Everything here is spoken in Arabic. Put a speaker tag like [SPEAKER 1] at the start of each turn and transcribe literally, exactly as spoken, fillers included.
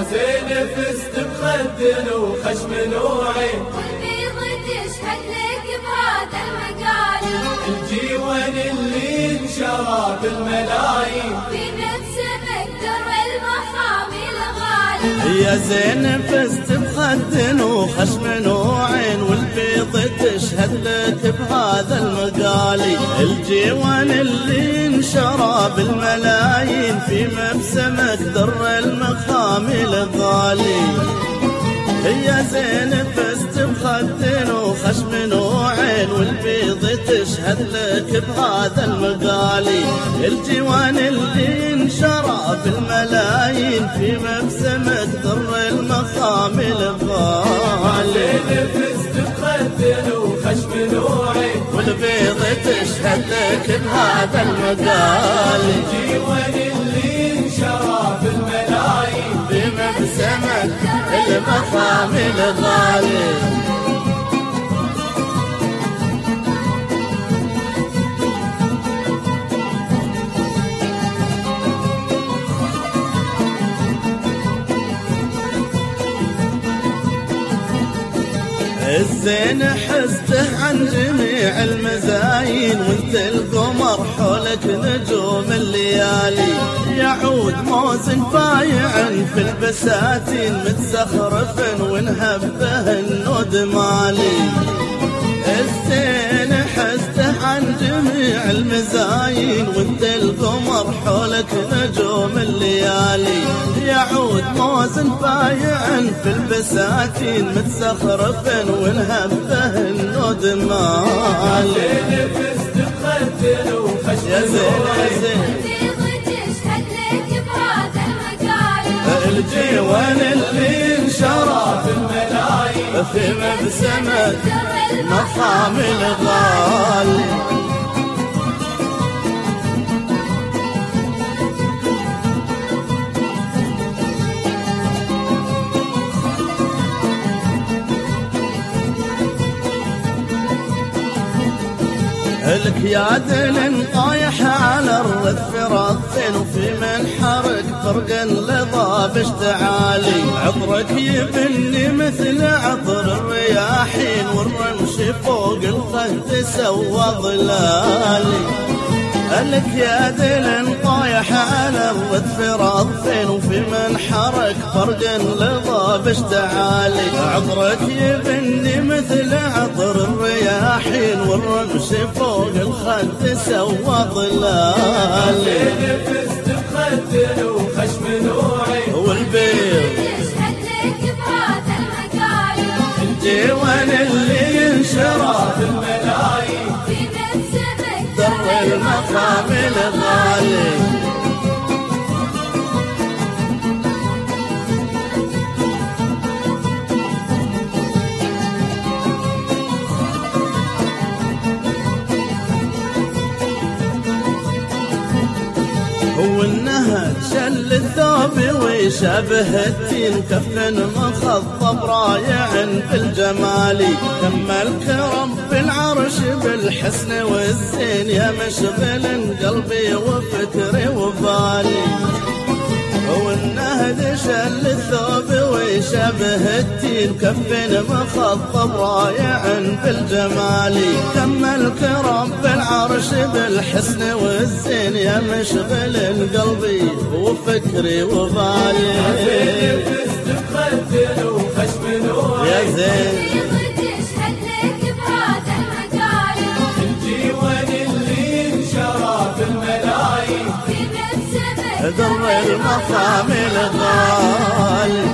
[SPEAKER 1] زين فزت بخد وخشم وعين،
[SPEAKER 2] والبيض تشهد لك بهذا المقال.
[SPEAKER 1] الجيوان اللي انشرى بالملايين
[SPEAKER 2] في مبسمك در المحامل غالي.
[SPEAKER 3] يا زين فزت بخد وخشم وعين، والبيض تشهد لك بهذا المقالي. الجيوان اللي انشرى بالملايين في مبسمك در المخامل غالي. يا زين فزت بخد وخشم وعين، والبيض تشهد لك بهذا المقالي. الجوان اللي انشرى بالملايين في مبسمك در المخامل غالي.
[SPEAKER 1] فزت بخد وخشم وعين،
[SPEAKER 3] والبيض تشهد لك بهذا المقالي.
[SPEAKER 1] الجيوان اللي انشرى بالملايين
[SPEAKER 3] في مبسمك المخامل غالي. الزين حزته عن جميع المزايين، وانت القمر حولك نجوم الليالي. يعود موزن فايع في البساتين، متزخرف ونهبه النود مالي. الزين حزته عن جميع المزايين، وانت القمر حولك نجوم الليالي. يعود موزن فايع في البساتين، متزخرف ونهبه النود مالي.
[SPEAKER 1] فزت بخد وخشم
[SPEAKER 3] يا زين يا زين
[SPEAKER 2] البيض تشهد لك بهذا المقال.
[SPEAKER 3] الجيوان اللي انشرى
[SPEAKER 1] بالملايين
[SPEAKER 3] في مبسمك مخامل غالي. لك يا دلن طايح على الرث رثين، وفي منحرك فرق لضاب اشتعالي. عطرك يبني مثل عطر الرياحين، والرمش فوق الخد سوى ظلالي. لك يا دلن طايح على الرث رثين، وفي منحرك فرق لضاب اشتعالي. عطرك يبني مثل عطر الرياحين، والرمش فوق الخد سوى ظلالي.
[SPEAKER 1] فزت بخد وخشم وعين،
[SPEAKER 3] والبيض
[SPEAKER 2] تشهد لك بهذا المقال.
[SPEAKER 3] الجيوان اللي ينشرى
[SPEAKER 1] بالملايين
[SPEAKER 2] في مبسمك
[SPEAKER 3] در المخامل غالي. هو النهج شل الثوب ويشابه التين، كفن مخضب رايع بالجمال. كملك رب العرش بالحسن والزين، يا مشغل قلبي وفكري وبالي. هو النهد شل الثوب ويشابه التين، كفن مخضب رايع بالجمال. كملك رب العرش بالحسن والزين، يا مشغل قلبي وفكري وبالي.
[SPEAKER 1] فزت بخد وخشم وعين،
[SPEAKER 3] يا زين
[SPEAKER 2] البيض تشهد لك بهذا المقال.
[SPEAKER 1] الجيوان اللي انشرى بالملايين
[SPEAKER 2] في مبسمك
[SPEAKER 3] در المخامل غالي.